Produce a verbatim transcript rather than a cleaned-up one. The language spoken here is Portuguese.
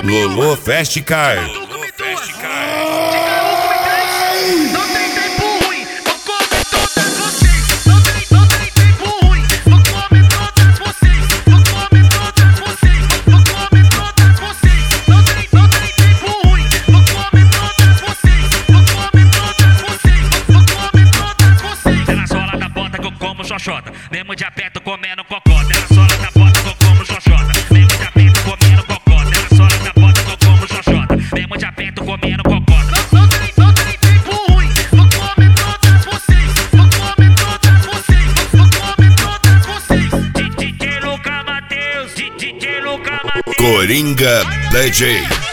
Lolo Fast Car. Xoxota, mesmo de aperto comendo cocota. Era sola da bota que eu como xoxota. Mesmo de aperto comendo cocota. Era sola da bota que eu como xoxota. Mesmo de aperto comendo cocota. Não, não tem, não tem tempo ruim. Vou comer todas vocês. Vou comer todas vocês. Vou comer todas vocês. D J Luca Matheus, D J Luca Matheus. Coringa D J.